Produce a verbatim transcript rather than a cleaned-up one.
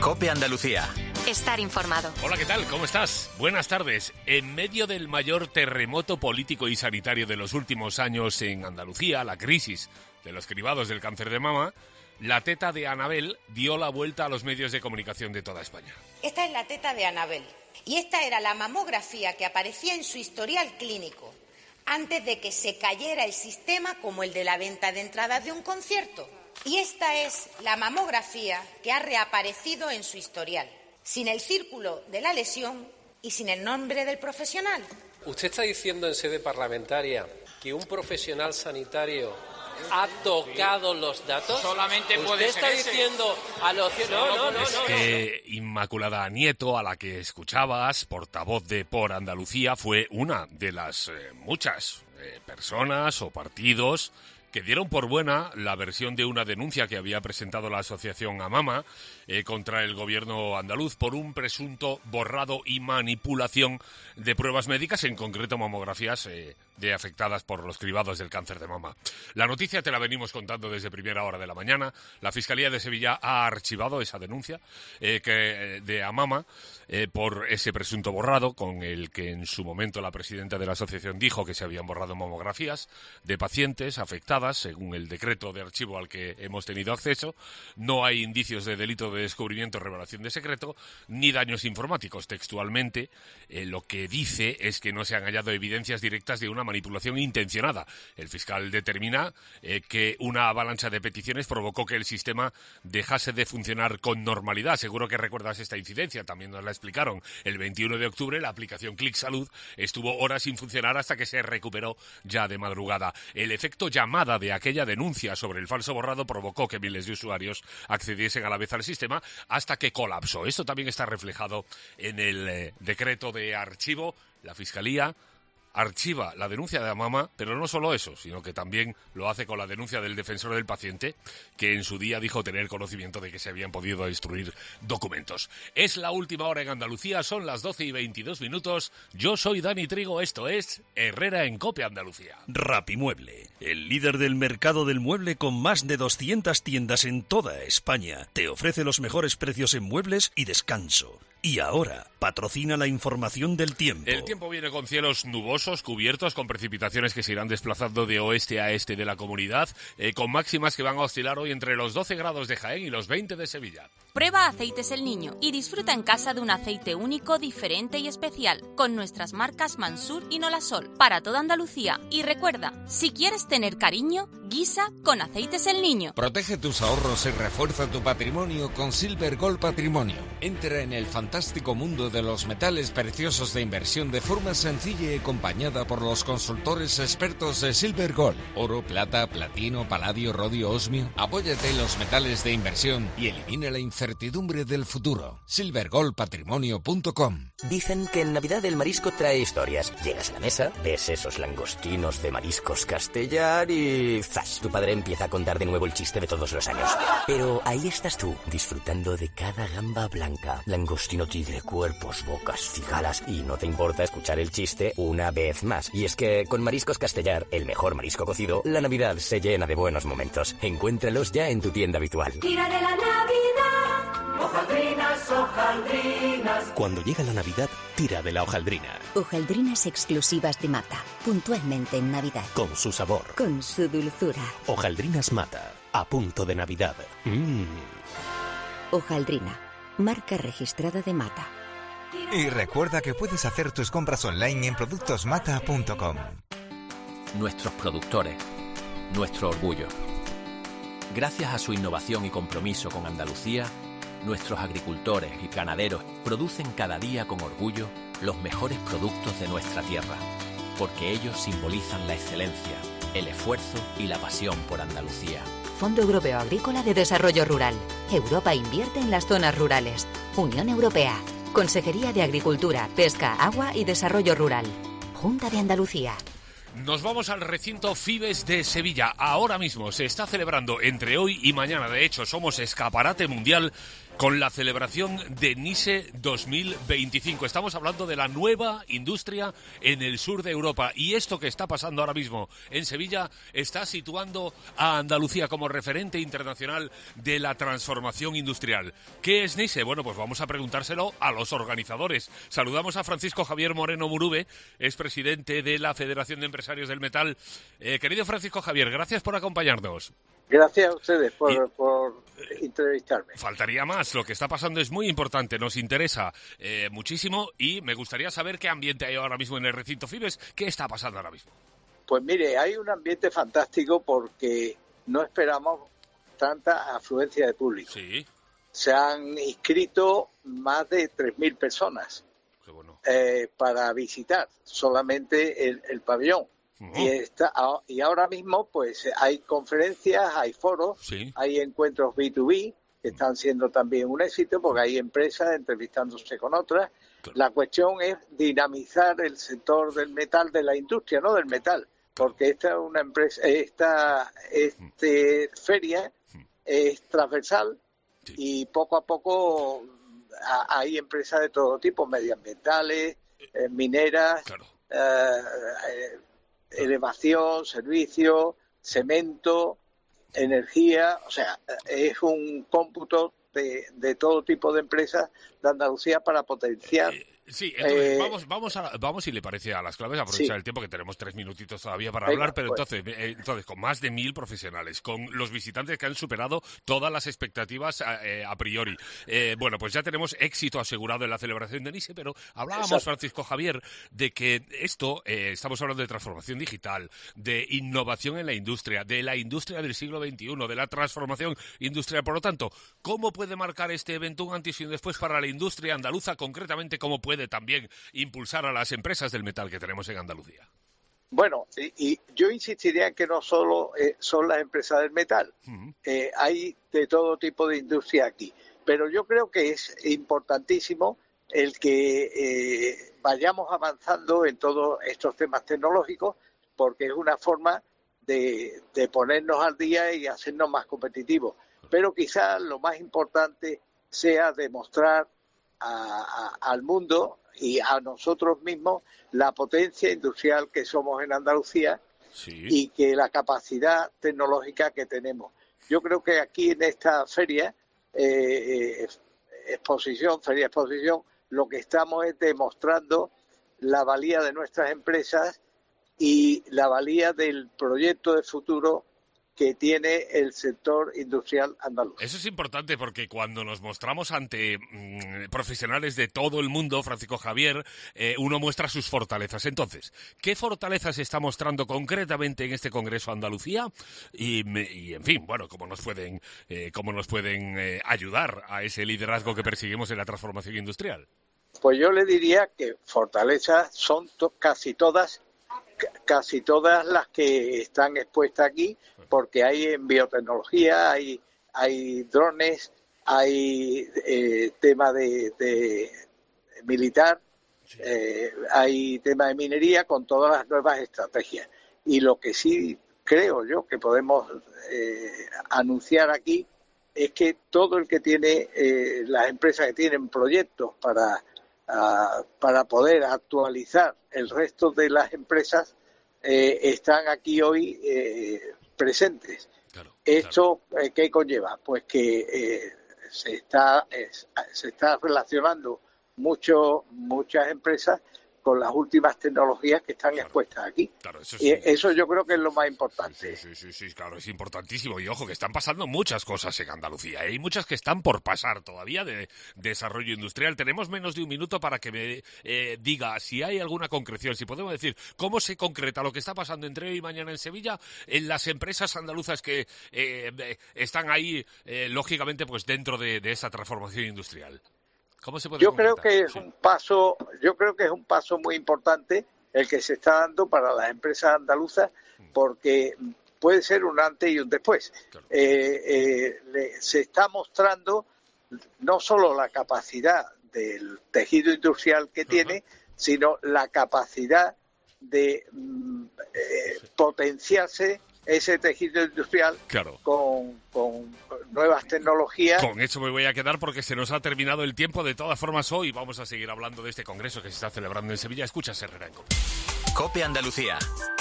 COPE Andalucía. Estar informado. Hola, ¿qué tal? ¿Cómo estás? Buenas tardes. En medio del mayor terremoto político y sanitario de los últimos años en Andalucía, la crisis de los cribados del cáncer de mama, la teta de Anabel dio la vuelta a los medios de comunicación de toda España. Esta es la teta de Anabel y esta era la mamografía que aparecía en su historial clínico antes de que se cayera el sistema como el de la venta de entradas de un concierto. Y esta es la mamografía que ha reaparecido en su historial, sin el círculo de la lesión y sin el nombre del profesional. Usted está diciendo en sede parlamentaria que un profesional sanitario ha tocado los datos. Solamente puede Usted ser está ese. diciendo a los... No, no, no, Es no, no. que Inmaculada Nieto, a la que escuchabas, portavoz de Por Andalucía, fue una de las eh, muchas eh, personas o partidos que dieron por buena la versión de una denuncia que había presentado la asociación AMAMA eh, contra el gobierno andaluz por un presunto borrado y manipulación de pruebas médicas, en concreto mamografías eh, de afectadas por los cribados del cáncer de mama. La noticia te la venimos contando desde primera hora de la mañana. La Fiscalía de Sevilla ha archivado esa denuncia eh, que, de AMAMA eh, por ese presunto borrado, con el que en su momento la presidenta de la asociación dijo que se habían borrado mamografías de pacientes afectadas según el decreto de archivo al que hemos tenido acceso. No hay indicios de delito de descubrimiento o revelación de secreto, ni daños informáticos. Textualmente, eh, lo que dice es que no se han hallado evidencias directas de una manipulación intencionada. El fiscal determina eh, que una avalancha de peticiones provocó que el sistema dejase de funcionar con normalidad. Seguro que recuerdas esta incidencia, también nos la explicaron. El veintiuno de octubre la aplicación Clic Salud estuvo horas sin funcionar hasta que se recuperó ya de madrugada. El efecto llamada de aquella denuncia sobre el falso borrado provocó que miles de usuarios accediesen a la vez al sistema hasta que colapsó. Esto también está reflejado en el eh, decreto de archivo. La Fiscalía archiva la denuncia de AMAMA, pero no solo eso, sino que también lo hace con la denuncia del defensor del paciente, que en su día dijo tener conocimiento de que se habían podido destruir documentos. Es la última hora en Andalucía, son las doce y veintidós minutos. Yo soy Dani Trigo, esto es Herrera en COPE Andalucía. Rapimueble, el líder del mercado del mueble con más de doscientas tiendas en toda España, te ofrece los mejores precios en muebles y descanso. Y ahora, patrocina la información del tiempo. El tiempo viene con cielos nubosos, cubiertos, con precipitaciones que se irán desplazando de oeste a este de la comunidad, eh, con máximas que van a oscilar hoy entre los doce grados de Jaén y los veinte de Sevilla. Prueba Aceites El Niño y disfruta en casa de un aceite único, diferente y especial, con nuestras marcas Mansur y Nolasol, para toda Andalucía. Y recuerda, si quieres tener cariño, guisa con Aceites El Niño. Protege tus ahorros y refuerza tu patrimonio con Silver Gold Patrimonio. Entra en el fantástico mundo de los metales preciosos de inversión de forma sencilla y acompañada por los consultores expertos de Silver Gold. Oro, plata, platino, paladio, rodio, osmio. Apóyate en los metales de inversión y elimina la incertidumbre del futuro. silver gold patrimonio punto com. Dicen que en Navidad el marisco trae historias. Llegas a la mesa, ves esos langostinos de mariscos Castellar y ¡zas! Tu padre empieza a contar de nuevo el chiste de todos los años. Pero ahí estás tú, disfrutando de cada gamba blanca, langostino tigre, cuerpos, bocas, cigalas, y no te importa escuchar el chiste una vez más. Y es que con Mariscos Castellar, el mejor marisco cocido, la Navidad se llena de buenos momentos. Encuéntralos ya en tu tienda habitual. Tira de la Navidad, hojaldrinas, hojaldrinas. Cuando llega la Navidad, tira de la hojaldrina. Hojaldrinas exclusivas de Mata, puntualmente en Navidad. Con su sabor. Con su dulzura. Hojaldrinas Mata, a punto de Navidad. Mmm. Hojaldrina, marca registrada de Mata. Y recuerda que puedes hacer tus compras online en productos mata punto com. Nuestros productores, nuestro orgullo. Gracias a su innovación y compromiso con Andalucía, nuestros agricultores y ganaderos producen cada día con orgullo los mejores productos de nuestra tierra, porque ellos simbolizan la excelencia, el esfuerzo y la pasión por Andalucía. Fondo Europeo Agrícola de Desarrollo Rural. Europa invierte en las zonas rurales. Unión Europea. Consejería de Agricultura, Pesca, Agua y Desarrollo Rural. Junta de Andalucía. Nos vamos al recinto Fibes de Sevilla. Ahora mismo se está celebrando entre hoy y mañana. De hecho, somos escaparate mundial con la celebración de Nice dos mil veinticinco. Estamos hablando de la nueva industria en el sur de Europa, y esto que está pasando ahora mismo en Sevilla está situando a Andalucía como referente internacional de la transformación industrial. ¿Qué es Nice? Bueno, pues vamos a preguntárselo a los organizadores. Saludamos a Francisco Javier Moreno Murube, es presidente de la Federación de Empresarios del Metal. Eh, querido Francisco Javier, gracias por acompañarnos. Gracias a ustedes por, y, por entrevistarme. Faltaría más, lo que está pasando es muy importante, nos interesa eh, muchísimo, y me gustaría saber qué ambiente hay ahora mismo en el recinto Fibes. ¿Qué está pasando ahora mismo? Pues mire, hay un ambiente fantástico porque no esperamos tanta afluencia de público. Sí. Se han inscrito más de tres mil personas. Qué bueno. eh, para visitar solamente el, el pabellón. Uh-huh. Y, está, y ahora mismo pues hay conferencias, hay foros, sí. hay encuentros B dos B que están siendo también un éxito porque hay empresas entrevistándose con otras. Claro. La cuestión es dinamizar el sector del metal, de la industria, no del metal, porque esta es una empresa, esta este feria es transversal, sí. y poco a poco a, hay empresas de todo tipo, medioambientales, eh, mineras, claro. eh, eh, elevación, servicio, cemento, energía, o sea, es un cómputo de, de todo tipo de empresas de Andalucía para potenciar. Eh, sí, entonces eh, vamos, vamos, a, vamos si le parece a las claves, aprovechar sí. el tiempo que tenemos tres minutitos todavía para Venga, hablar, pero pues. entonces, eh, entonces con más de mil profesionales, con los visitantes que han superado todas las expectativas eh, a priori. Eh, bueno, pues ya tenemos éxito asegurado en la celebración de Nice, pero hablábamos, Exacto. Francisco Javier, de que esto, eh, estamos hablando de transformación digital, de innovación en la industria, de la industria del siglo veintiuno, de la transformación industrial. Por lo tanto, ¿cómo puede marcar este evento un antes y un después para la industria andaluza? Concretamente, ¿cómo puede también impulsar a las empresas del metal que tenemos en Andalucía? Bueno, y, y yo insistiría en que no solo eh, son las empresas del metal, uh-huh. eh, hay de todo tipo de industria aquí, pero yo creo que es importantísimo el que eh, vayamos avanzando en todos estos temas tecnológicos, porque es una forma de, de ponernos al día y hacernos más competitivos, pero quizás lo más importante sea demostrar A, a, al mundo y a nosotros mismos la potencia industrial que somos en Andalucía, sí. y que la capacidad tecnológica que tenemos. Yo creo que aquí en esta feria, eh, exposición, feria exposición, lo que estamos es demostrando la valía de nuestras empresas y la valía del proyecto de futuro que tiene el sector industrial andaluz. Eso es importante porque cuando nos mostramos ante mmm, profesionales de todo el mundo, Francisco Javier, eh, uno muestra sus fortalezas. Entonces, ¿qué fortalezas está mostrando concretamente en este Congreso Andalucía? Y, y en fin, bueno, ¿cómo nos pueden, eh, cómo nos pueden eh, ayudar a ese liderazgo que perseguimos en la transformación industrial? Pues yo le diría que fortalezas son to- casi todas casi todas las que están expuestas aquí, porque hay en biotecnología, hay hay drones, hay eh, tema de, de militar, sí. eh, hay tema de minería con todas las nuevas estrategias. Y lo que sí creo yo que podemos eh, anunciar aquí es que todo el que tiene, eh, las empresas que tienen proyectos para Uh, para poder actualizar el resto de las empresas, eh, están aquí hoy eh, presentes. Claro, ¿Esto claro. Eh, qué conlleva? Pues que eh, se está es, se está relacionando mucho muchas empresas con las últimas tecnologías que están claro. expuestas aquí. Claro, eso, sí. Y eso yo creo que es lo más importante. Sí, sí, sí, sí, claro, es importantísimo. Y ojo, que están pasando muchas cosas en Andalucía. Hay muchas que están por pasar todavía de, de desarrollo industrial. Tenemos menos de un minuto para que me eh, diga si hay alguna concreción, si podemos decir cómo se concreta lo que está pasando entre hoy y mañana en Sevilla en las empresas andaluzas que eh, están ahí, eh, lógicamente, pues dentro de, de esa transformación industrial. ¿Cómo se puede yo concretar? creo que es sí. un paso, yo creo que es un paso muy importante el que se está dando para las empresas andaluzas, porque puede ser un antes y un después. Claro. Eh, eh, le, se está mostrando no solo la capacidad del tejido industrial que uh-huh. tiene, sino la capacidad de mm, eh, potenciarse ese tejido industrial claro. con, con nuevas tecnologías. Con eso me voy a quedar porque se nos ha terminado el tiempo. De todas formas, hoy vamos a seguir hablando de este congreso que se está celebrando en Sevilla. Escucha Herrera en COPE. COPE Andalucía.